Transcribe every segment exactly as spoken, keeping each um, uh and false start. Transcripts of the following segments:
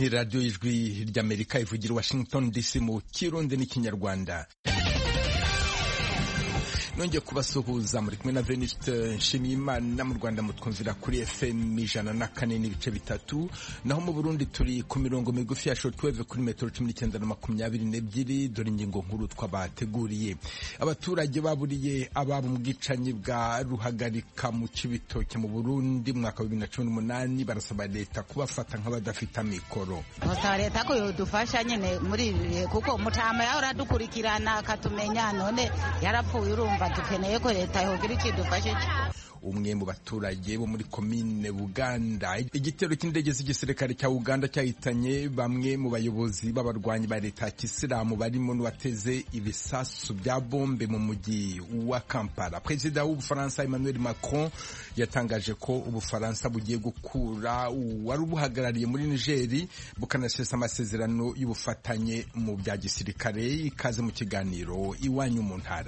ni radiyo y'ijwi ry'Amerika ivugira i Washington D C mu Kirundi n'ikinyarwanda. Nongeye kubasuhuza muri kumwe na Venuste Nshimiyimana. Mu Rwanda mutwumvira kuri F M ijana na kane n'ibice bitatu, naho mu Burundi turi ku mirongo migufi ya shortwave kuri metero cumi n'icyenda na makumyabiri n'ebyiri. Dore ingingo nkuru twabateguriye. Abaturage baburiye ababo mu bwicanyi bwa Ruhagarika mu Cibitoke mu Burundi mu mwaka wa bibiri na cumi n'umunani barasaba leta kubafata nk'abadafite amikoro. Basaba leta ko yodufasha nyene muri ibi kuko mutama yahora dukurikirana akatumenya, none yarapfuye. Urumva dukeneye ko leta yogira ikidufashe. Umwe mu baturage bo muri komine Buganda, igitero cy'indege z'igisirikare cya Uganda cyahitanye bamwe mu bayobozi b'abarwanyi ba leta ya Kisilamu barimo n'uwateze ibisasu bya bombe mu mujyi wa Kampala. Perezida w'Ubufaransa Emmanuel Macron yatangaje ko Ubufaransa bugiye gukura wari ubuhagarariye muri Niger bukanasesa amasezerano y'ubufatanye mu bya gisirikare. Ikaze mu kiganiro Iwanyu mu Ntara.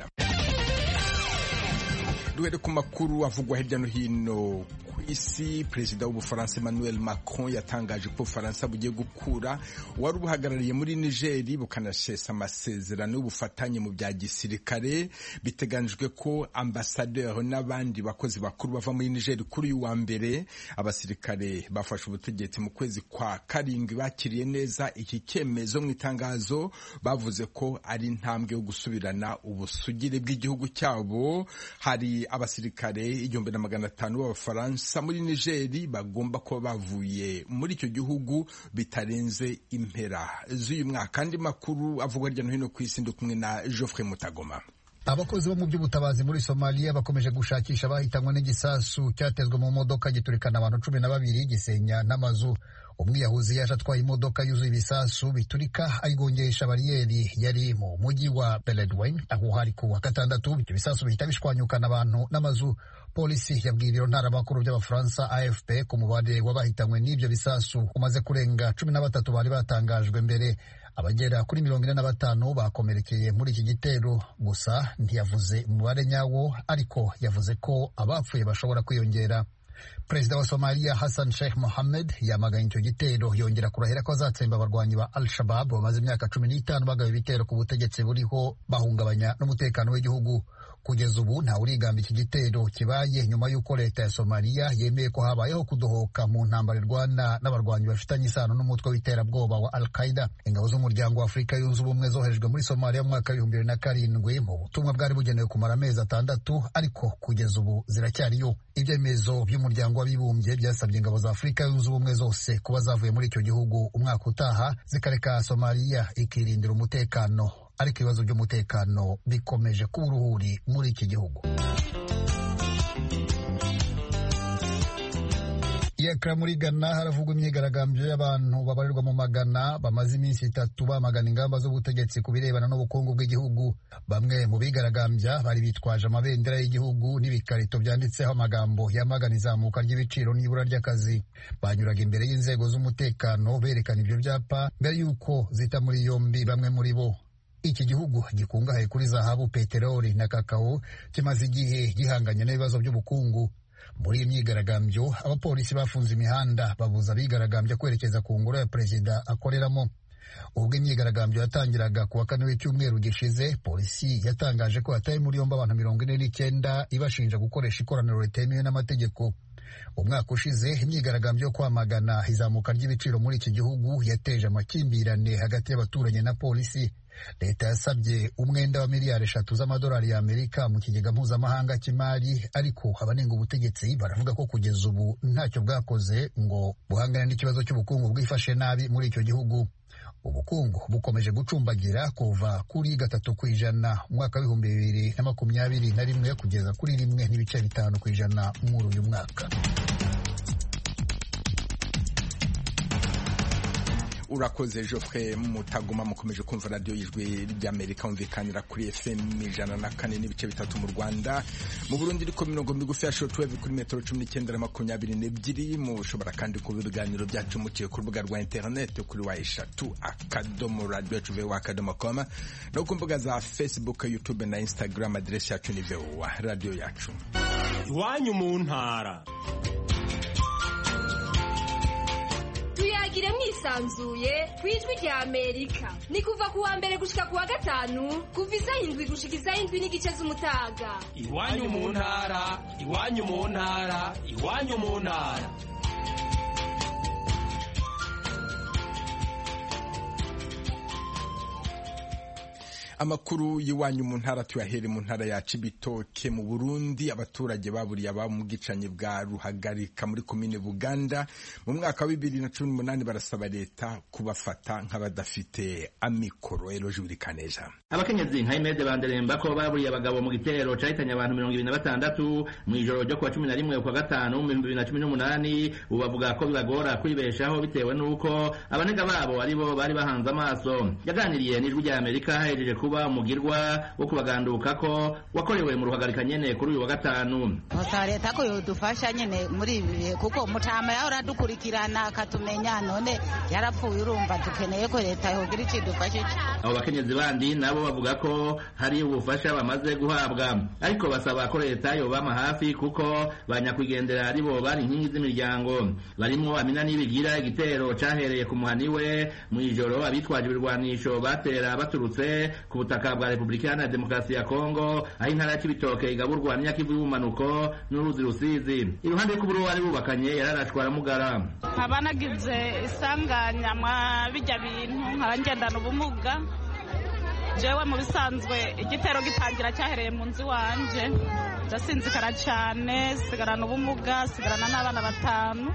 Duhere ku makuru avugwa hirya no hino ku isi. Perezida w'Ubufaransa Emmanuel Macron yatangaje ko Ubufaransa bugiye gukura wari ubuhagarariye muri Niger bukanashesa amasezerano y'ubufatanye mu bya gisirikare. Biteganijwe ko ambasaderi n'abandi bakozi bakuru bava muri Niger kuri uyu wa mbere. Abasirikare bafashe ubutegetsi mu kwezi kwa karindwi bakiriye neza iki cyemezo. Mu itangazo bavuze ko ari intambwe yo gusubirana ubusugire bw'igihugu cyabo. Hari abasirikare igihumbi na magana atanu b'Abafaransa muri Nigeri bagomba kuba bavuye muri icyo gihugu bitarenze impera z'uyu mwaka. Andi makuru avugwa hirya no hino ku isi, ndi kumwe na Geoffrey Mutagoma. Abakozi bo mu by'ubutabazi muri Somalia bakomeje gushakisha bahitanywe n'igisasu cyatezwe mu modoka giturikana abantu cumi na babiri gisenya n'amazu. Umwiyahuzi yaje atwaye imodoka yuzuye ibisasu biturika ayigongesha bariyeri yari mu mujyi wa Beledweyne aho hari ku wa gatandatu. Ibyo bisasu bihita bishwanyukana abantu n'amazu. Polisi yabwiye ibiro ntaramakuru by'Abafaransa A F P ku mubare w'abahitanywe n'ibyo bisasu umaze kurenga cumi na batatu bari batangajwe mbere. Abagera kuri mirongo ine na batanu bakomerekeye muri iki gitero, gusa ntiyavuze umubare nyawo, ariko yavuze ko abapfuye bashobora kwiyongera. Perezida wa Somalia Hassan Sheikh Mohammed yamaganye icyo gitero, yongera kurahira ko azatsemba abarwanyi ba Al-Shabaab bamaze imyaka cumi n'itanu bagaba ibitero ku butegetsi buriho bahungabanya n'umutekano w'igihugu. Kugeza ubu nta urigamba iki gitero kibaye nyuma y'uko leta ya Somalia yemeye ko habayeho kudohoka mu ntambara irwana n'abarwanyi bafitanye isano n'umutwe w'iterabwoba wa Al-Qaeda. Ingabo z'umuryango wa Afurika yunze ubumwe zoherejwe muri Somalia mu mwaka w'ibihumbi bibiri na karindwi mu butumwa bwari bugenewe kumara amezi atandatu, ariko kugeza ubu ziracyariyo. Ibyemezo by'umuryango w'abibumbye byasabye ingabo za Afurika yunze ubumwe zose kuba zavuye muri icyo gihugu umwaka utaha zikareka Somalia ikirindira umutekano, ariko ibibazo by'umutekano bikomeje kuba uruhuri muri iki gihugu. Iyakra muri Ghana haravugwa imyigaragambyo y'abantu babarirwa mu magana bamaze iminsi itatu bamagana ingamba z'ubutegetsi ku birebana n'ubukungu bw'igihugu. Bamwe mu bigaragambya bari bitwaje amabendera y'igihugu n'ibikarito byanditseho amagambo yamagana izamuka ry'ibiciro n'ibura ry'akazi. Banyuraga imbere y'inzego z'umutekano berekana ibyo byapa mbere y'uko zita muri yombi bamwe muri bo. Iki gihugu gikungahaye kuri zahabu, peteroli na kakao kimaze igihe gihanganye n'ibibazo by'ubukungu. Muri iyi myigaragambyo abapolisi bafunze imihanda babuza abigaragambya kwerekeza ku ngoro ya perezida akoreramo. Ubwo imyigaragambyo yatangiraga ku wa kane w'icyumweru gishize, polisi yatangaje ko yataye muri yombi abantu mirongo ine n'icyenda ibashinja gukoresha ikoraniro ritemewe n'amategeko. Umwaka ushize imyigaragambyo yo kwamagana izamuka ry'ibiciro muri iki gihugu yateje amakimbirane hagati y'abaturage na polisi. Leta yasabye umwenda wa miliyari eshatu z'amadolari y'Amerika mu kigega mpuzamahanga cy'imari, ariko abanenga ubutegetsi baravuga ko kugeza ubu ntacyo bwakoze ngo buhangane n'ikibazo cy'ubukungu bwifashe nabi muri icyo gihugu. Ubukungu bukomeje gucumbagira kuva kuri gatatu ku ijana umwaka w'ibihumbi bibiri na makumyabiri na rimwe kugeza kuri rimwe n'ibice bitanu ku ijana muri uyu mwaka. Urakoze Geoffrey Mutagoma. Mukomeje kumva radio y'ijwi ry'Amerika umvikanira kuri F M ijana na kane n'ibice bitatu mu Rwanda. Mu Burundi riko mirongo migufi ya shortwave kuri metero cumi n'icyenda na makumyabiri n'ebyiri. Mushobora kandi kuba ibiganiro byacu muciye ku rubuga rwa internet kuri wa eshatu akadomo radio V O A akadomo com no ku mbuga za Facebook, YouTube na Instagram. Adresi yacu ni V O A radio yacu. Iwanyu mu ntara. Tuyagire mwisi bwisanzuye kwijwi rya Amerika. Ni kuva ku wa mbere gushika ku wa gatanu kuva isaha indwi gushika isaha indwi n'igice z'umutaga. Iwanyu mu ntara, iwanyu mu ntara, iwanyu mu ntara. Amakuru yiwanyu mu ntara tuyahere mu ntara ya Cibitoke mu Burundi. Abaturage baburiye aba mu bwicanyi bwa Ruhagarika muri komine Buganda mu mwaka wa bibiri na cumi n'umunani barasaba leta kubafata nk'abadafite amikoro. Eloge Burikaneza. Abakenyezi nka Imede Banderemba ko baburiye abagabo mu gitero cahitanye abantu mirongo ibiri na batandatu mu ijoro ryo kuwa cumi na rimwe kwa gatanu mu bibiri na cumi n'umunani, ubu bavuga ko bibagora kwibeshaho bitewe n'uko abanega babo aribo bari bahanze amaso. Yaganiriye n'ijwi rya Amerika hejeje kuba umugirwa wo kubaganduka ko wakorewe mu Ruhagarika nyene kuri uyu wa gatanu. Musa leta ko yodufasha nyene muri ibi kuko mutama yahora dukurikirana akatumenya, none yarapfuye urumva dukeneye ko leta yogira icidufasha. Abo bakenyezi bandi nabo bavuga ko hari ubufasha bamaze guhabwa, ariko basaba ko leta yobama hafi kuko banyakwigendera aribo bari inkingi z'imiryango. Barimo Amina Nibigira, igitero cahereye ku muhani we mu ijoro abitwaje ibirwanisho batera baturutse ku butaka bwa Republika Iharanira Demokarasi ya Kongo, aho intara ya Cibitoke igaburwa n'Nyakivu y'ubumanuko n'uruzi Rusizi. Iruhande y'ukuburu wari bubakanye yararashwa aramugara. Abanagize isanganya mwa bijya bintu nkarangendana ubumuga. Jewe mu bisanzwe igitero gitangira cyahereye mu nzu wanje, ndasinzikara cyane, sigarana ubumuga, sigarana n'abana batanu.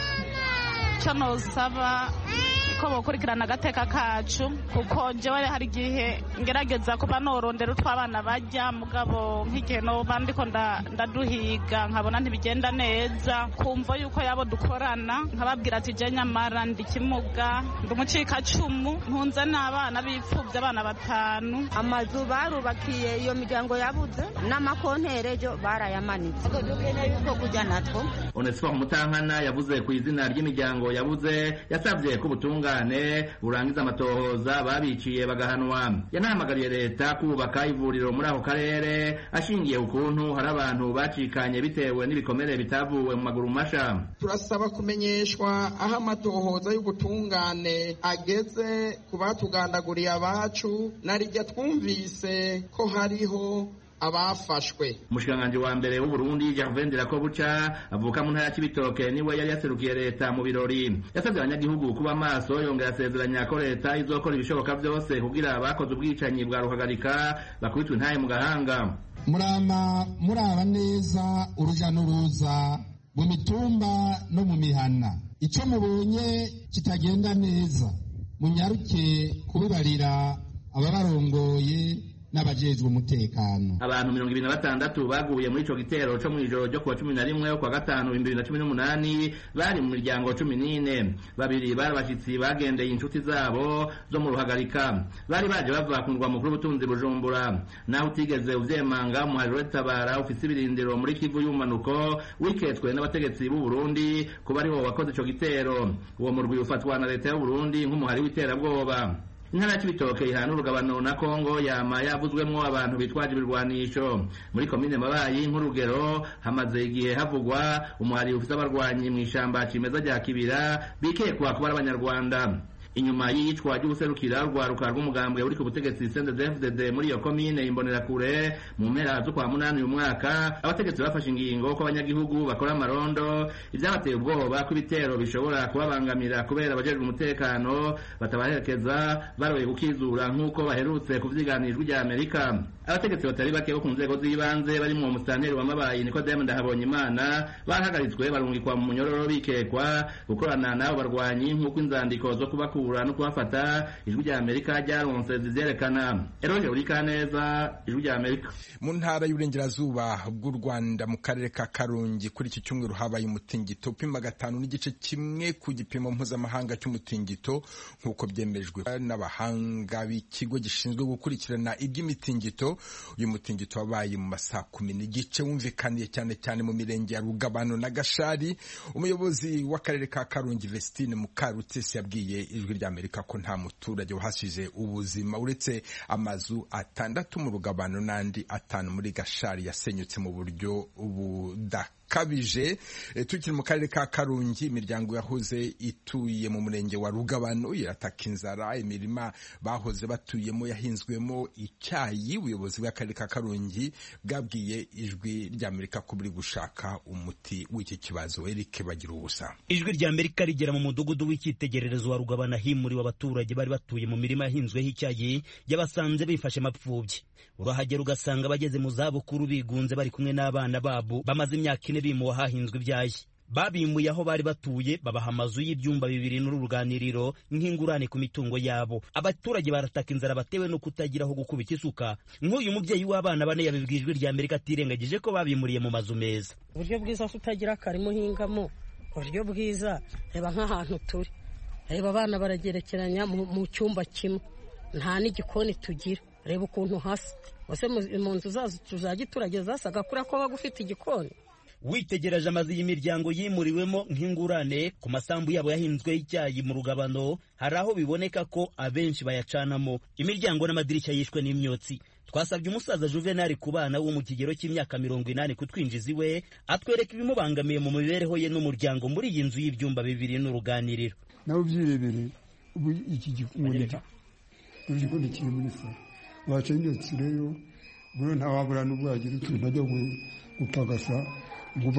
Cyo nosaba ko bokurikirana agateka kacu kuko jewe hari igihe ngerageza kuba norondera utwabana bajya mugabo nk'igihe no bandiko ndaduhiga nkabona ntibigenda neza, kumva yuko yabo dukorana nkababwira ati je nyamara ndi kimuga ndumucika cumu ntunze n'abana bipfuvye abana batanu. Amazu barubakiye iyo miryango yabuze n'amakonterejo barayamanitse ko dukeneye yuko kujya natwo. Onesphore Mutankana yavuze ku izina ry'imiryango yabuze, yasavye ko ubutunga burangiza amatohoza babiciye bagahanwa. Yanahamagariye leta kubaka ivuriro muri ako karere ashingiye ukuntu hari abantu bacikanye bitewe n'ibikomere bitavuwe mu maguru masha. Turasaba kumenyeshwa aho amatohoza y'ubutungane ageze ku batugandaguriye abacu, narijya twumvise ko hariho abafashwe. Umushikanganje wa mbere w'u Burundi Gervais Ndirakobuca avuka mu ntara ya Cibitoke niwe yari yaserukiye leta mu birori. Yasabye abanyagihugu kuba maso, yongera asezeranya ko leta izokora ibishoboka byose kugira abakoze ubwicanyi bwa Ruhagarika bakubitwe intahe mu gahanga. Murama muraba neza uruja n'uruza mu mitumba no mu mihana. Icyo mubonye kitagenda neza munyaruke kubibarira ababarongoye n'abajejwe umutekano. Abantu mirongo ibiri na batandatu baguye muri ico gitero co mw'ijoro ryo kuwa cumi na rimwe kwa gatanu bibiri na cumi n'umunani bari mu miryango cumi n'ine. Babiri bari abashitsi bagendeye inshuti zabo zo mu Ruhagarika, bari baje bava ku murwa mukuru w'ubutunzi Bujumbura. Naho utigeze uvyemanga umuhari w'Itabara ufise ibirindiro muri Kivu y'ubumanuko wiketswe n'abategetsi b'u Burundi kuba aribo wakoze ico gitero. Uwo murwi ufatwa na leta y'u Burundi nk'umuhari w'iterabwoba. Intara ya Cibitoke ihana urugabano na Kongo yama yavuzwemwo abantu bitwaje ibirwanisho. Muri komine Mabayi nk'urugero hamaze igihe havugwa umuhari ufise abarwanyi mw'ishamba cimeza rya Kibira bikekwa kuba ari abanyarwanda. Inyuma y'iyicwa ry'ubuserukira rwaruka rw'umugambwe uri ku butegetsi C N D D F D D muri iyo komine Imbonerakure mu mpera zo kwa munani uyu mwaka, abategetsi bafashe ingingo ko abanyagihugu bakora amarondo, ivyabateye ubwoba ko ibitero bishobora kubabangamira kubera abajejwe umutekano batabaherekeza baroye gukizura nk'uko baherutse kuvyiganira ijwi rya Amerika. Abategetsi batari bake bo ku nzego z'ibanze barimo umusitanteri wa Mabayi Nikodeme Ndahabonyimana bahagaritswe barungikwa mu munyororo bikekwa gukorana n'abo barwanyi nk'uko inzandiko zo kubakura no kubafata ijwi rya Amerika ryaronse zivyerekana. Eroje Burikaneza, ijwi rya Amerika. Mu ntara y'uburengerazuba bw'u Rwanda mu karere ka Karongi kuri iki cyumweru habaye umutingito upima gatanu n'igice kimwe ku gipimo mpuzamahanga cy'umutingito nk'uko byemejwe n'abahanga b'ikigo gishinzwe gukurikirana iby'imitingito. Uyu mutingito wabaye mu masaa kumi n'igice wumvikaniye cyane cyane mu mirenge ya Rugabano na Gashari. Umuyobozi w'akarere ka Karongi Vestine Mukarutesi yabwiye ijwi rya Amerika ko nta muturage wahasize ubuzima uretse amazu atandatu mu Rugabano n'andi atanu muri Gashari yasenyutse mu buryo budaka bukabije. Tukiri mu karere ka Karongi, imiryango yahoze ituye mu murenge wa Rugabano irataka inzara. Imirima bahoze batuyemo yahinzwemo icyayi. Ubuyobozi bw'akarere ka Karongi bwabwiye Ijwi ry'Amerika ko buri gushaka umuti w'iki kibazo. Eric Bagira ubusa. Ijwi ry'Amerika rigera mu mudugudu w'icyitegererezo wa Rugabano himuriwe abaturage bari batuye mu mirima yahinzweho icyayi, yabasanze bifashe mapfubyi. Urahagera ugasanga bageze mu zabukuru bigunze bari kumwe n'abana babo bamaze imyaka ine bimuwe hahinzwe ibyayi. Babimuye aho bari batuye babaha amazu y'ibyumba bibiri n'uruganiriro nk'ingurane ku mitungo yabo. Abaturage barataka inzara batewe no kutagira aho gukubita isuka. Nk'uyu mubyeyi w'abana bane yabibwiye Ijwi ry'Amerika atirengagije ko babimuriye mu mazu meza. Uburyo bwiza utagira akarimo hingamo, uburyo bwiza reba nk'ahantu turi, reba abana baragerekeranya mu cyumba kimwe, nta n'igikoni tugira, reba ukuntu hasa. Ose mu nzu zazo tuzagiturage zasaga kuri ko bagufite igikoni. Witegereje amazi y'imiryango yimuriwemo nk'ingurane ku masambu yabo yahinzweho icyayi mu Rugabano, hari aho biboneka ko abenshi bayacanamo. Imiryango n'amadirishya yishwe n'imyotsi. Twasabye umusaza Juvenal kubana wo mu kigero cy'imyaka mirongo inani kutwinjiza iwe atwereka ibimubangamiye mu mibereho ye n'umuryango muri iyi nzu y'ibyumba bibiri n'uruganiriro. Nawe byirebere ubu iki gikoni urigikoni kiri muri salo waca imyotsi rero buro ntawabura n'ubwagira utuntu ajya gupagasa nguva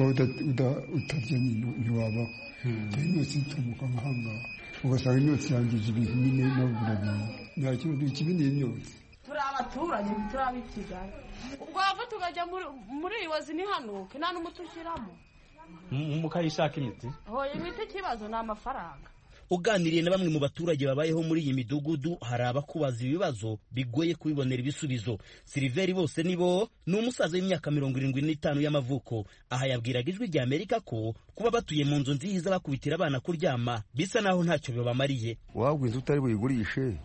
utarya ntiwabaho. Imyotsi itumuka nk'ahanga ugasanga imyotsi yangije ibintu nyine nabura bintu nta kibazo ikibi ni imyotsi. Turi abaturage turi ab'ikigali ubwo wava tukajya muri iyi wazi ntihanuke nta n'umuti ushyiramo mukayishaka imiti. Hoya imiti ikibazo ni amafaranga. Uganiriye na bamwe mu baturage babayeho muri iyi midugudu hari abakubaza ibibazo bigoye kubibonera ibisubizo. Siliveri bose nibo ni umusaza w'imyaka mirongo irindwi n'itanu y'amavuko. Aha yabwiraga Ijwi ry'Amerika ko kuba batuye mu nzu nziza bakubitira abana kuryama bisa naho ntacyo bibamariye. Wagwa inzu utari buyigurishe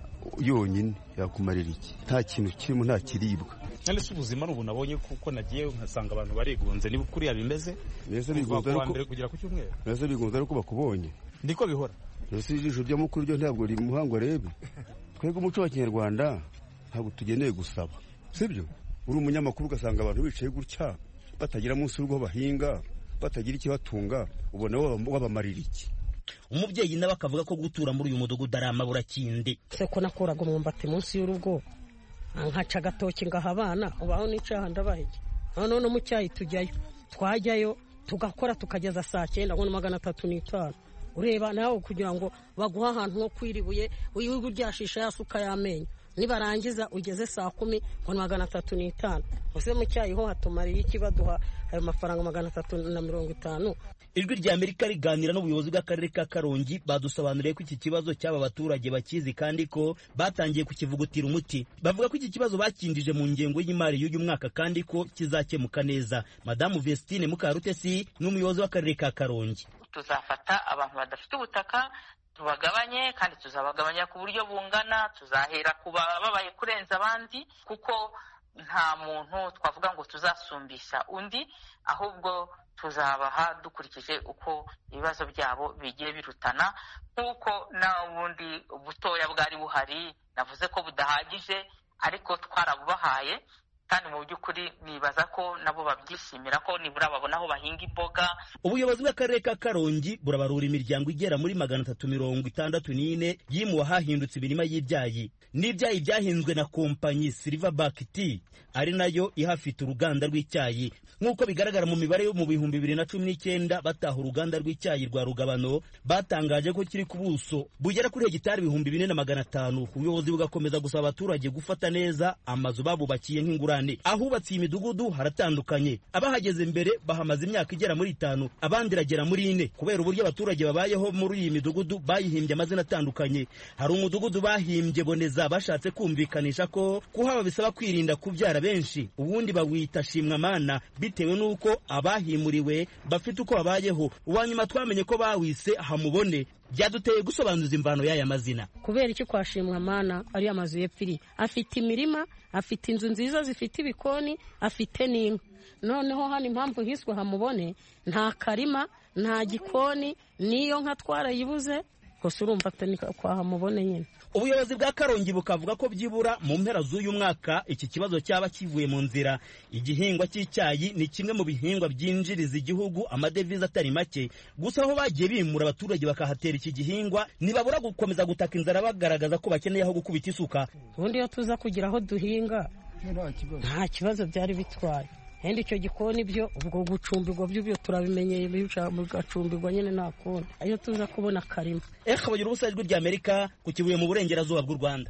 yonyine yakumarira iki? Nta kintu kirimo, nta kiribwa. None se ubuzima ari ubu nabonye kuko nagiye nkasanga abantu barigunze niba kuri yabimeze. Nese bigunze ariko kugira ku cyumweru. Nese bigunze ariko bakubonye. Ndiko bihora. Nese ijisho ryo mukuru ryo ntabwo ri muhango rebe. Twego umuco wa Kinyarwanda ntabwo tugeneye gusaba. Sibyo? Uri umunyamakuru ugasanga abantu bicaye gutya batagira munsi rugo bahinga, batagira ikibatunga, ubona wabamarira iki? Umubyeyi nawe akavuga ko gutura muri uyu mudugudu ari amabura kindi. Se ko nakuraga umwumbati munsi y'urugo nkaca agatoki ngaha abana ubaho n'icaha ndabahije. None no mu cyayi tujyayo, twajyayo tugakora tukageza saa cyenda ngo magana atatu n'itanu. Ureba nawe kugira ngo baguha ahantu ho kwiribuye wiwe uryashisha yasuka y'amenyo, nibarangiza ugeze saa kumi ngo magana atatu n'itanu. Ose mu cyayi ho hatumariye iki baduha ayo mafaranga magana atatu na mirongo itanu. Ijwi ry'Amerika riganira n'ubuyobozi bw'akarere ka Karongi badusobanuriye ko iki kibazo cy'aba baturage bakizi kandi ko batangiye kukivugutira umuti. Bavuga ko iki kibazo bakindije mu ngengo y'imari y'uyu mwaka kandi ko kizakemuka neza. Madamu Vestine Mukarutesi n'umuyobozi w'akarere ka Karongi. Tuzafata abantu badafite ubutaka tubagabanye kandi tuzabagabanya ku buryo bungana, tuzahera kuba babaye kurenza abandi kuko nta muntu twavuga ngo tuzasumbisha undi, ahubwo tuzabaha dukurikije uko ibibazo byabo bigiye birutana, nk'uko n'ubundi butoya bwari buhari navuze ko budahagije ariko twarabubahaye kandi mu by'ukuri nibaza ko nabo babyishimira ko nibura babona aho bahinga imboga. Ubuyobozi bw'akarere ka Karongi burabarura imiryango igera muri magana atatu mirongo itandatu n'ine yimuwe hahindutse imirima y'ibyayi. N'ibyayi byahinzwe na kompanyi Silverback Tea ari nayo ihafite uruganda rw'icyayi. Nk'uko bigaragara mu mibare yo mu bihumbi bibiri na cumi n'icyenda bataha uruganda rw'icyayi rwa Rugabano batangaje ko kiri ku buso bugera kuri hegitari ibihumbi bine na magana atanu. Ubuyobozi bugakomeza gusaba abaturage gufata neza amazu babubakiye nk'ingurane. Ahubatse iyi midugudu haratandukanye, abahageze mbere bahamaze imyaka igera muri itanu, abandi ragera muri ine. Kubera uburyo abaturage babayeho muri iyi midugudu bayihimbye amazina atandukanye. Hari umudugudu bahimbye Boneza bashatse kumvikanisha ko kuhaba bisaba kwirinda kubyara benshi, ubundi bawita Shimwamana bitewe n'uko abahimuriwe bafite uko babayeho. Uwanyuma twamenye ko bawise Hamubone. Byaduteye gusobanuza imvano y'aya mazina. Kubera iki kwa Shimwamana ari amazu yepfiri, afite imirima, afite inzu nziza zifite ibikoni, afite n'inka. Noneho hano impamvu hiswe Hamubone, nta karima, nta gikoni, niyo nka twarayibuze. Gusa urumva atani kwa Hamubone nyine. ubuyobozi bwa Karongi bukavuga ko byibura mu mpera z'uyu mwaka iki kibazo cyaba kivuye mu nzira. Igihingwa cy'icyayi ni kimwe mu bihingwa byinjiriza igihugu amadevize atari make, gusa aho bagiye bimura abaturage bakahatera iki gihingwa ntibabura gukomeza gutaka inzara bagaragaza ko bakeneye aho gukubita isuka. Ubundi iyo tuza kugira aho duhinga nta kibazo byari bitwaye, kandi icyo gikoni byo ubwo gucumbirwa byo byo turabimenyeye, bigacumbirwa nyine nta kundi, iyo tuza kubona karima. Eka bagira ubusa ijwi rya Amerika ku Kibuye mu burengerazuba bw'u Rwanda.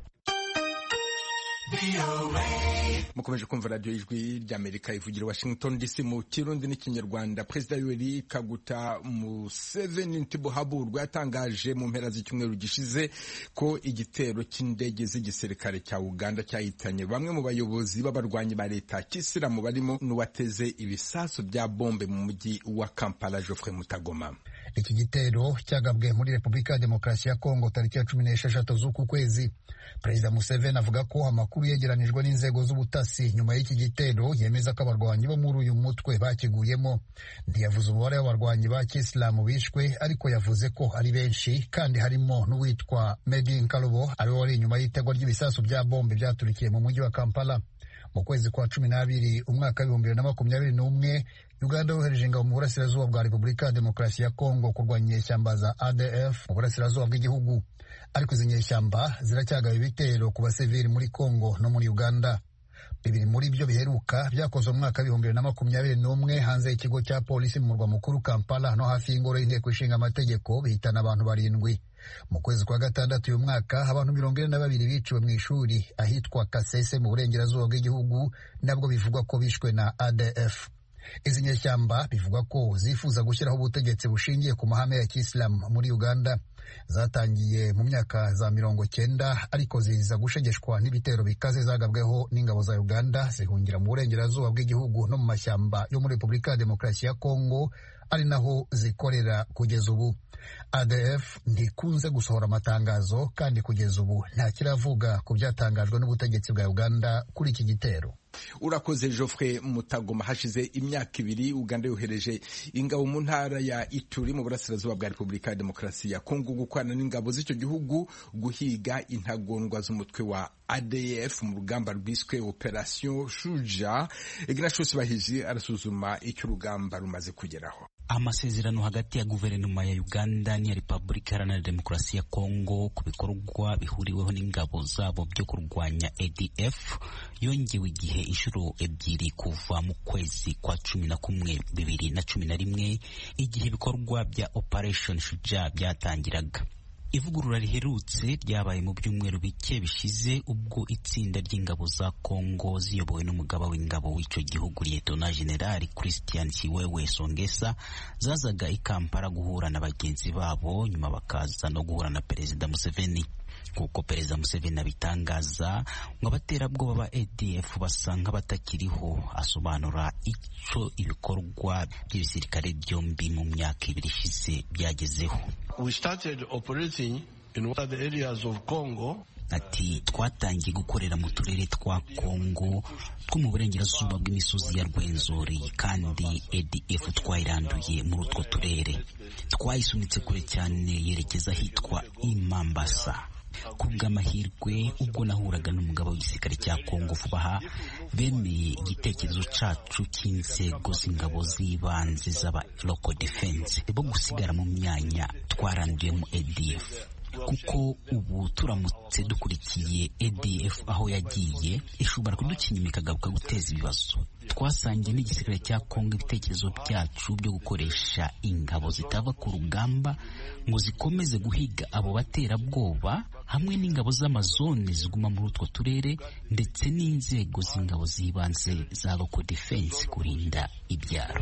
mukomeje kumva radio ijwi ry'Amerika ivugira Washington D C mu Kirundi n'ikinyarwanda. Perezida Yoweri Kaguta Museveni Ntiboghaburwa yatangaje mu mpera z'icyumweru gishize ko igitero cy'indege z'igisirikare cya Uganda cyahitanye bamwe mu bayobozi b'abarwanyi ba leta y'Isilamu barimo n'uwateze ibisasu bya bombe mu mujyi wa Kampala. Geoffrey Mutagoma. Iki gitero cyagabwe muri Repubulika ya Demokarasi ya Kongo tariki ya cumi n'esheshatu z'uku kwezi. Perezida Museveni avuga ko amakuru yegeranijwe n'inzego z'ubutasi nyuma y'iki gitero yemeza ko abarwanyi bo muri uyu mutwe bakiguyemo. Ntiyavuze umubare w'abarwanyi ba Kisilamu bishwe, ariko yavuze ko ari benshi kandi harimo n'uwitwa Medi Nkalubo ari wari inyuma y'itegwa ry'ibisasu bya bombe byaturikiye mu mujyi wa Kampala. Mu kwezi kwa cumi n'abiri umwaka w'ibihumbi bibiri na makumyabiri n'umwe Uganda yohereje ingabo mu burasirazuba bwa Repubulika ya Demokarasi ya Kongo kurwanya inyeshyamba za A D F mu burasirazuba bw'igihugu, ariko izi nyeshyamba ziracyagaba ibitero ku basivili muri Kongo no muri Uganda. Bibiri muri byo biheruka byakozwe mu mwaka w'ibihumbi bibiri na makumyabiri n'umwe hanze y'ikigo cya polisi mu murwa mukuru Kampala no hafi y'ingoro y'inteko ishinga amategeko, bihitana abantu barindwi. Mu kwezi kwa gatandatu uyu mwaka abantu mirongo ine na babiri biciwe mu ishuri ahitwa Kasese mu burengerazuba bw'igihugu, nabwo bivugwa ko bishwe na A D F. Izi nyeshyamba bivugwa ko zifuza gushyiraho ubutegetsi bushingiye ku mahame ya Kisilamu muri Uganda. Zatangiye mu myaka za mirongo cyenda, ariko ziza gushegeshwa n'ibitero bikaze zagabweho n'ingabo za Uganda zihungira mu burengerazuba bw'igihugu no mu mashyamba yo muri Repubulika ya Demokarasi ya Kongo, ari naho zikorera kugeza ubu. A D F ntikunze gusohora amatangazo, kandi kugeza ubu nta kiravuga ku byatangajwe n'ubutegetsi bwa Uganda kuri iki gitero. Urakoze Geoffrey Mutagoma. Hashize imyaka ibiri Uganda yohereje ingabo mu ntara ya Ituri mu burasirazuba bwa Repubulika ya Demokarasi ya Kongo gukorana n'ingabo z'icyo gihugu guhiga intagondwa z'umutwe wa A D F mu rugamba rwiswe Operation Shuja. Ignatius Bahizi arasuzuma icyo urugamba rumaze kugeraho. Amasezerano hagati ya guverinoma ya Uganda n'iya Repubulika Iharanira Demokarasi ya Kongo ku bikorwa bihuriweho n'ingabo zabo byo kurwanya A D F yongewe igihe inshuro ebyiri kuva mu kwezi kwa cumi na kumwe bibiri na cumi na rimwe igihe ibikorwa bya Operation Shuja byatangiraga. Ivugurura riherutse ryabaye mu byumweru bike bishize ubwo itsinda ry'ingabo za Kongo ziyobowe n'umugaba w'ingabo w'icyo gihugu Lieutenant General Christian Chiwewe Songesa zazaga i Kampala guhura na bagenzi babo, nyuma bakaza no guhura na Perezida Museveni. Kuko Perezida Museveni abitangaza ngo abaterabwoba ba A D F basa nk'abatakiriho, asobanura icyo ibikorwa by'ibisirikare byombi mu myaka ibiri ishize byagezeho. We started operating in one of the areas of Congo. Ati twatangiye gukorera mu turere twa Kongo two mu burengerazuba bw'imisozi ya Rwenzori, kandi A D F twayiranduye muri utwo turere. Twayisunitse kure cyane yerekeza hitwa Imambasa. Kubw'amahirwe ubwo nahuraga n'umugabo w'igisirikare cya Kongo vuba aha, bemeye igitekerezo cacu cy'inzego z'ingabo z'ibanze z'aba local defense bo gusigara mu myanya twaranduyemo A D F, kuko ubu turamutse dukurikiye A D F aho yagiye ishobora kudukinyima ikagaruka guteza ibibazo. Twasangiye n'igisirikare cya Kongo ibitekerezo byacu byo gukoresha ingabo zitava ku rugamba ngo zikomeze guhiga abo baterabwoba, hamwe n'ingabo z'amazone ziguma muri utwo turere, ndetse n'inzego z'ingabo z'ibanze za local defense kurinda ibyaro.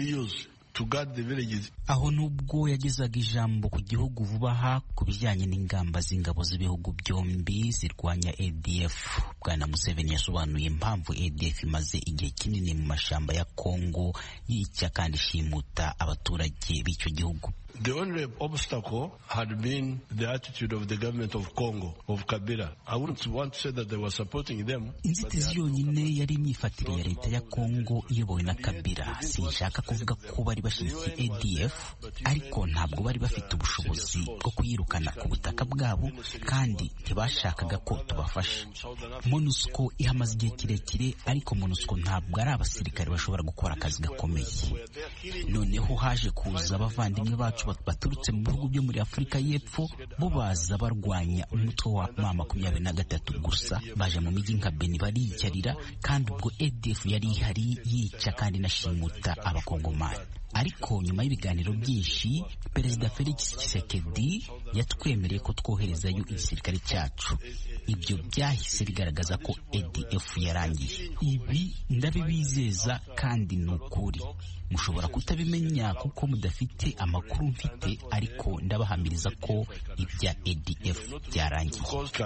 Aho nubwo yagezaga ijambo ku gihugu vuba aha ku bijyanye n'ingamba z'ingabo z'ibihugu byombi zirwanya A D F, Bwana Museveni yasobanuye impamvu A D F imaze igihe kinini mu mashamba ya Kongo yica kandi ishimuta abaturage b'icyo gihugu. The only obstacle had been the attitude of the government of Congo, of Kabila. I wouldn't want to say that they were supporting them. Inzitizi yonyine yari imyifatire ya leta ya Congo iyobowe na Kabila. Sinshaka kuvuga ko bari bashyigikiye A D F, ariko ntabwo bari bafite ubushobozi bwo kuyirukana ku butaka bwabo, kandi ntibashakaga ko tubafasha. MONUSCO ihamaze igihe kirekire, ariko MONUSCO ntabwo ari abasirikare bashobora gukora akazi gakomeye. Noneho haje kuza abavandimwe bacu baturutse mu bihugu byo muri Afurika y'Epfo, bo baza barwanya umutwe wa M makumyabiri na gatatu gusa. Baje mu mijyi nka Beni bariyicarira, kandi ubwo A D F yari ihari yica kandi nashimuta abakongomani. Ariko nyuma y'ibiganiro byinshi, Perezida Felix Tshisekedi yatwemereye ko twoherezayo igisirikare cyacu. Ibyo byahise bigaragaza ko A D F yarangiye. Ibi ndabibizeza kandi ni ukuri. Mushobora kutabimenya kuko mudafite amakuru mfite, ariko ndabahamiriza ko ibya A D F byarangiye.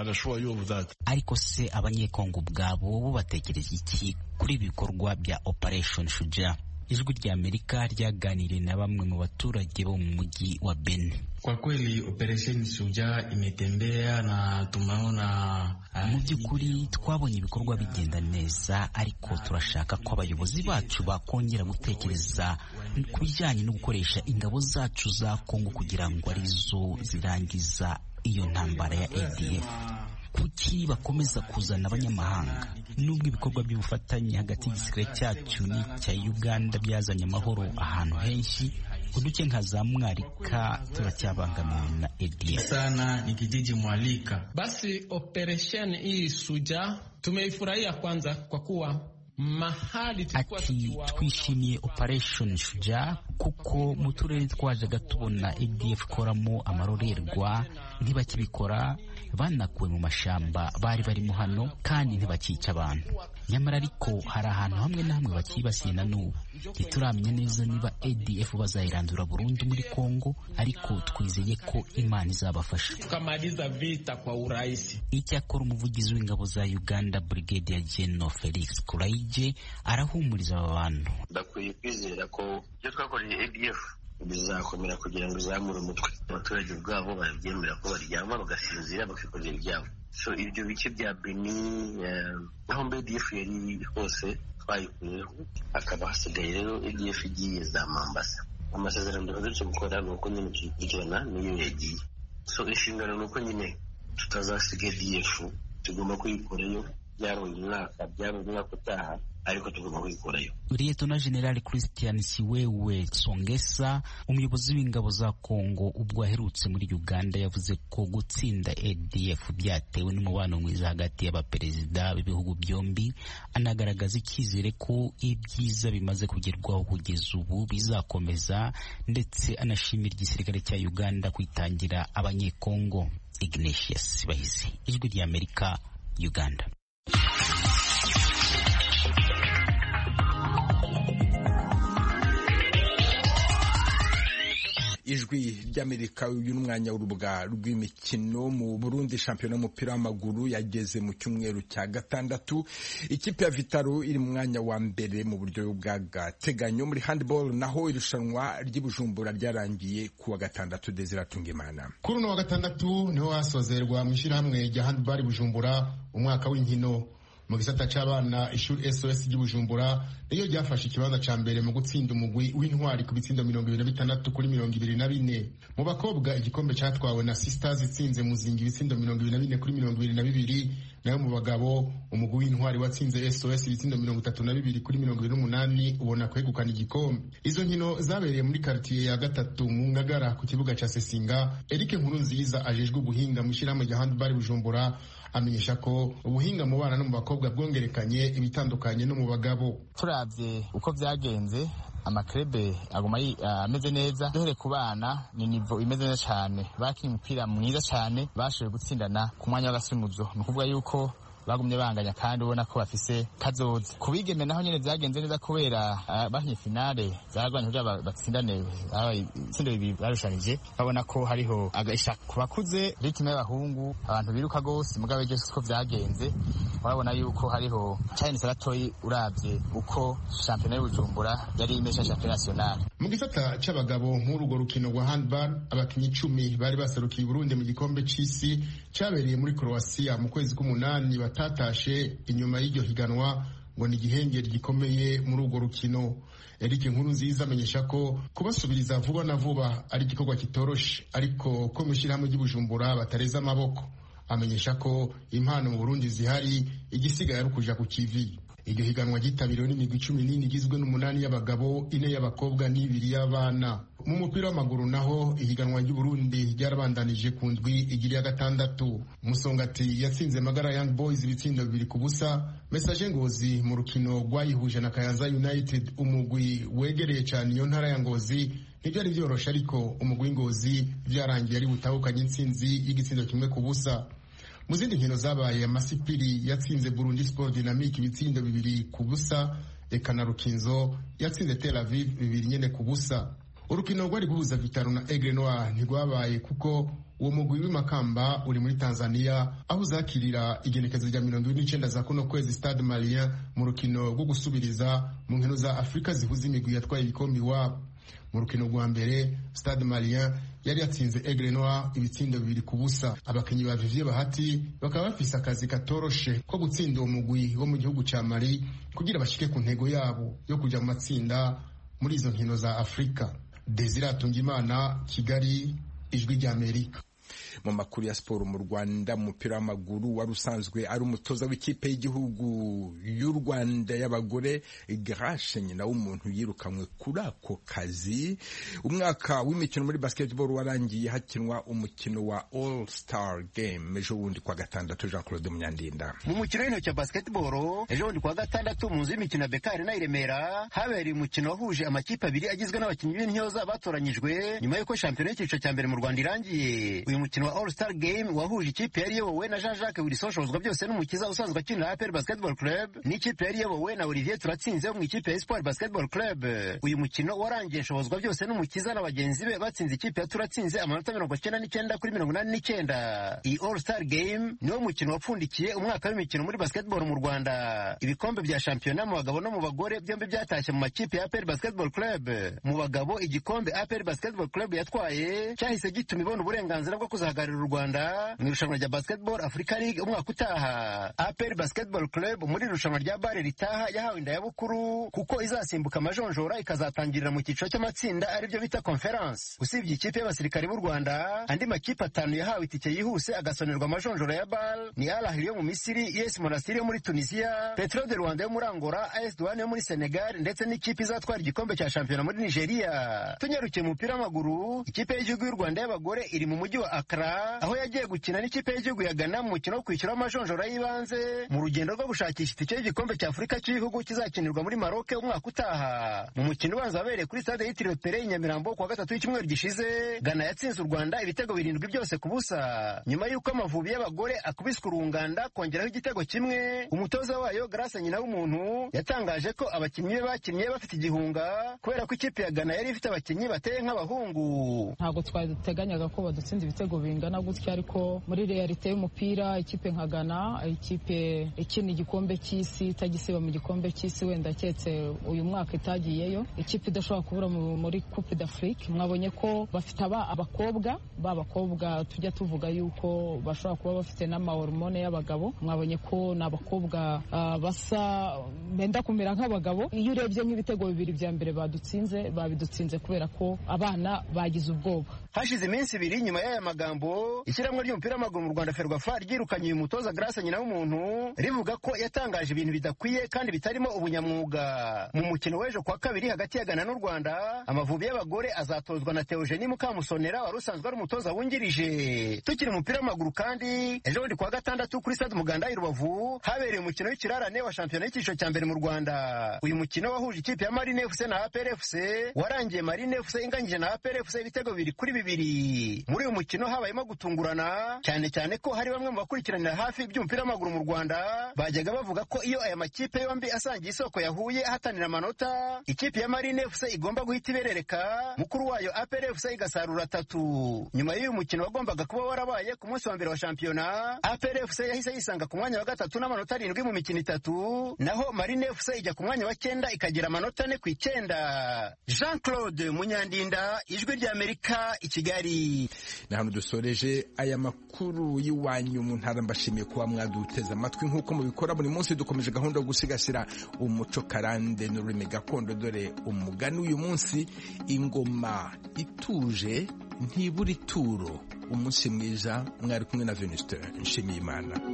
Ariko se abanyekongo ubwabo bo batekereza iki kuri ibikorwa bya Operation Shujaa? Ijwi rya Amerika ryaganiriye na bamwe mu baturage bo mu mujyi wa Beni. Kwa kweli Operation Shujaa imetembea na tumeona, mu by'ukuri twabonye ibikorwa bigenda neza, ariko turashaka ko abayobozi bacu bakongera gutekereza ku bijyanye no gukoresha ingabo zacu za Kongo kugira ngo arizo zirangiza iyo ntambara ya A D F. Kuki bakomeza kuzana abanyamahanga? Nubwo ibikorwa by'ubufatanye hagati y'igisirikare cyacu n'icya Uganda byazanye amahoro ahantu henshi, uduce nka za Mwarika turacyabangamiwe na A D F sana. Ni kijiji Mwalika. Basi operation hii Shujaa tumeifurahia kwanza kwa kuwa mahali ati twishimiye Operation Shujaa kuko mu turere twajaga tubona A D F koramo amarorerwa ntibakibikora, banakuwe mu mashamba bari barimo hano kandi ntibakica abantu. Nyamara ariko hari ahantu hamwe na hamwe bakibasiye na n'ubu. Ntituramenya neza niba A D F bazayirandura burundu muri Kongo, ariko twizeye ko Imana izabafasha tukamaliza vita kwa urahisi. Icyakora umuvugizi w'ingabo za Uganda Brigadier General Felix Kuraije arahumuriza aba bantu. Bakwiye kwizera ko ibyo twakoreye A D F bizakomera kugira ngo izamure umutwe. Abaturage ubwabo barabyemera ko baryama bagasinzira bakikorera ibyabo. So ibyo bice bya Beni aho A D F yari hose twayikuyeho, hakaba hasigaye rero A D F igiye za Mombasa. Amasezerano duherutse gukora ni uko nyine tuyikurikirana niyo yagiye. So inshingano ni uko nyine tutazasiga A D F, tugomba kuyikorayo. Byaronye umwaka byaronye umwaka utaha, ariko tugomba kuyikorayo. Lieutenant General Christian Siwewe Songesa, umuyobozi w'ingabo za Kongo ubwo aherutse muri Uganda, yavuze ko gutsinda A D F byatewe n'umubano mwiza hagati y'abaperezida b'ibihugu byombi. Anagaragaza icyizere ko ibyiza bimaze kugerwaho kugeza ubu bizakomeza, ndetse anashimira igisirikare cya Uganda kwitangira abanyekongo. Ignatius Bahizi, Ijwi rya Amerika, Uganda. Ijwi ry'Amerika. Uyu n'umwanya w'urubuga rw'imikino. Mu Burundi, shampiyona y'umupira w'amaguru yageze mu cyumweru cya gatandatu. Ikipe ya Vitaro iri mu mwanya wa mbere mu buryo bw'agateganyo. Muri handball naho irushanwa ry'Ibujumbura ryarangiye kuwa gatandatu. Desire Tungimana. Kuri uno wa gatandatu niho hasozerwa mu ishyirahamwe rya handball Bujumbura umwaka w'inkino. Mu gisata c'abana, ishuri S O S ry'Ibujumbura niyo ryafashe ikibanza ca mbere mu gutsinda umugwi w'intwari ku bitsindo mirongo ibiri na bitandatu kuri mirongo ibiri na bine. Mu bakobwa igikombe catwawe na Sisters itsinze Muzingi ibitsindo mirongo ibiri na bine kuri mirongo ibiri na bibiri. Nayo mu bagabo umugwi w'intwari watsinze S O S ibitsindo mirongo itatu na bibiri kuri mirongo ibiri n'umunani ubona kwegukana igikombe. Izo nkino zabereye muri quartier ya gatatu mu Ngagara ku kibuga ca Sesinga. Eric Nkurunziza ajejwe ubuhinga mu ishyirahamwe rya handball Bujumbura amenyesha ko ubuhinga mu bana no mu bakobwa bwongerekanye ibitandukanye no mu bagabo. Turavye uko vyagenze, amakrebe aguma ameze neza. Duhere ku bana ni nivo imeze neza cyane, bakinnye umupira mwiza cyane, bashoboye gutsindana ku mwanya w'agasunuzo. Ni ukuvuga yuko bagumye banganya kandi ubona ko bafise kazoza ku bigeme naho nyene vyagenze neza kubera bahinye finale zaragwanye kugira batsindane itsinda bibiri barushanije babona ko hariho agasha ku bakuze ritime y'abahungu abantu biruka gose mugabe je ko vyagenze urabona yuko hariho China Saratoyi uravye uko championnat y'Ubujumbura yari imesha championnat national. Mu gisata c'abagabo nk'urugo rukino rwa handball abakinyi icumi bari baserukiye Burundi mu gikombe c'isi cabereye muri Croatia mu kwezi k'umunani batatashe inyuma y'iryo higanwa ngo ni igihengeri gikomeye muri urwo rukino. Eric Nkurunziza amenyesha ko kubasubiriza vuba na vuba ari igikorwa kitoroshe ariko ko mw'ishirahamwe ry'Ubujumbura batareza amaboko. Amenyesha ko impano mu Burundi zihari igisigaye ari ukuja ku kivi. Iryo higanwa ryitabiriwe n'imigwi cumi n'ine igizwe n'umunani y'abagabo ine y'abakobwa n'ibiri y'abana. Mu mupira w'amaguru naho ihiganwa ry'Uburundi ryarabandanije ku ndwi igiri ya gatandatu. Musongati yatsinze Magara Young Boys ibitsindo bibiri ku busa. Message Ngozi mu rukino rwayihuje na Kayanza United umugwi wegereye cyane iyo ntara ya Ngozi ntibyari byoroshe ariko umugwi Ngozi byarangiye ari butahukanye intsinzi y'igitsindo kimwe ku busa. Mu zindi nkino zabaye Masipiri yatsinze Burundi Sport Dynamique ibitsindo bibiri ku busa, eka na Rukinzo yatsinze Tel Aviv bibiri nyene ku busa. Urukino rwari guhuza Vitaro na Aigle Noir ntirwabaye kuko uwo mugwi w'Imakamba uri muri Tanzania aho uzakirira igenekezo rya mirongo ine n'icenda za kuno kwezi Stade Malien mu rukino rwo gusubiriza mu nkino za Afrika zihuza imigwi yatwaye ibikombe iwabo. Mu rukino rwa mbere Stade Malien yari yatsinze Aigle Noir ibitsindo bibiri ku busa. Abakinyi ba Vivier Bahati bakaba bafise akazi katoroshe ko gutsinda uwo mugwi wo mu gihugu ca Mali kugira bashike ku ntego yabo yo kuja mu matsinda muri izo nkino za Afrika. Desire Atungimana, Kigali, Ijwi ry'Amerika. Mu makuru ya siporo mu Rwanda mu mupira w'amaguru wari usanzwe ari umutoza w'ikipe y'igihugu y'u Rwanda y'abagore Grace nyina w'umuntu yirukanwe kuri ako kazi. Umwaka w'imikino muri basketball warangiye hakinwa umukino wa All Star Game ejo wundi kwa gatandatu. Jean Claude Munyandinda. Mu mukino w'intoki wa basketball ejo wundi kwa gatandatu mu nzu y'imikino ya Bekari na Iremera habereye umukino wahuje amakipe abiri agizwe n'abakinnyi b'intyoza batoranyijwe nyuma y'uko shampiyona y'icyiciro cya mbere mu Rwanda irangiye. Uyu mukino wa All Star Game wahuje ikipe yari iyobowe na Jean-Jacques Wilson Shozwa byose n'umukiza usanzwe akinira A P R Basketball Club n'ikipe yari iyobowe na Olivier Turatsinze wo mu ikipe ya Espoir Basketball Club. Uyu mukino warangiye Shozwa byose n'umukiza na bagenzi be batsinze ikipe ya Turatsinze amanota mirongo icyenda n'icyenda kuri mirongo inani n'icyenda. Iyi All Star Game niwo mukino wapfundikiye umwaka w'imikino muri basketball mu Rwanda. Ibikombe bya shampiyona mu bagabo no mu bagore byombi byatashye mu makipe ya A P R Basketball Club. Mu bagabo igikombe A P R Basketball Club yatwaye cyahise gituma ibona uburenganzira bwo kuzahagararira u Rwanda mu irushanwa rya Basketball Africa League umwaka utaha. A P R Basketball Club muri irushanwa rya bare ritaha yahawe indayabukuru kuko izasimbuka amajonjora ikazatangirira mu cyiciro cy'amatsinda aribyo bita conference. Usibye ikipe y'abasirikare b'u Rwanda andi makipe atanu yahawe itike yihuse agasonerwa amajonjora ya bal ni Al Ahly yo mu Misiri, U S Monastir yo muri Tunisia, Petro de Rwanda yo muri Angola, A S Douane yo muri Senegal ndetse n'ikipe izatwara igikombe cya shampiyona muri Nigeria. Tunyarukiye mu mupira w'amaguru ikipe y'igihugu y'u Rwanda y'abagore iri mu mujyi wa Accra aho yagiye gukina n'ikipe y'igihugu ya Ghana mu mukino wo kwishyura amajonjora y'ibanze mu rugendo rwo gushakisha itike y'igikombe cya Afurika cy'igihugu kizakinirwa muri Maroc umwaka utaha. Mu mukino ubanza wabereye kuri stade yitiriwe Pele i Nyamirambo kuwa gatatu w'icyumweru gishize Ghana yatsinze u Rwanda ibitego birindwi byose ku busa. Nyuma y'uko Amavubi y'abagore akubiswe urunganda kongeraho igitego kimwe, umutoza wayo Grace nyina w'umuntu yatangaje ko abakinnyi be bakinnye bafite igihunga kubera ko ikipe ya Ghana yari ifite abakinnyi bateye nk'abahungu. Ntabwo twateganyaga ko badutsinda ibitego bingana gutya ariko muri realite y'umupira ikipe nka Ghana ikipe ikina igikombe cy'isi itagisiba mu gikombe cy'isi wenda cyetse uyu mwaka itagiyeyo ikipe idashobora kubura muri Coupe d'Afrique. Mwabonye ko bafite aba abakobwa babakobwa tujya tuvuga yuko bashobora kuba bafite n'amahormone y'abagabo. Mwabonye ko n'abakobwa uh, basa benda kumera nk'abagabo. Iyo urebye nk'ibitego bibiri bya mbere badutsinze babidutsinze kubera ko abana bagize ubwoba. Hashize iminsi ibiri nyuma y'aya magambo ishyirahamwe ry'umupira w'amaguru mu Rwanda Ferwafa ryirukanye uyu mutoza Grace nyina w'umuntu rivuga ko yatangaje ibintu bidakwiye kandi bitarimo ubunyamwuga. Mu mukino w'ejo kwa kabiri hagati ya Ghana n'u Rwanda Amavubi y'abagore azatozwa na Theogenie Mukamusonera wari usanzwe ari umutoza wungirije. Tukiri umupira w'amaguru kandi ejo bundi kwa gatandatu kuri stade Umuganda i Rubavu habereye umukino w'ikirarane wa shampiyona y'icyiciro cya mbere mu Rwanda. Uyu mukino wahuje ikipe ya Marine F C na A P R F C warangiye Marine F C inganyije na A P R F C ibitego bibiri kuri bibiri. Muri uyu mukino habaye habayemo gutungurana, cyane cyane ko hari bamwe mu bakurikiranira hafi iby'umupira w'amaguru mu Rwanda bajyaga bavuga ko iyo aya makipe yombi asangiye isoko yahuye ahatanira amanota, ikipe ya Marine F C igomba guhita iberereka, mukuru wayo A P R F C igasarura atatu. Nyuma y'uyu mukino wagombaga kuba warabaye ku munsi wa mbere wa shampiyona, A P R F C yahise yisanga ku mwanya wa gatatu n'amanota arindwi mu mikino itatu, naho Marine F C ijya ku mwanya wa cyenda ikagira amanota ane ku icyenda. Jean Claude Munyandinda, Ijwi ry'Amerika, i Kigali. Na hano dusoreje aya makuru y'iwanyu mu ntara. Mbashimiye kuba mwaduteze amatwi nk'uko mubikora buri munsi. Dukomeje gahunda yo gusigasira umuco karande n'ururimi gakondo, dore umugani uyu munsi: ingoma ituje ntibura ituro. Umunsi mwiza, mwari kumwe na Venuste Nshimiyimana.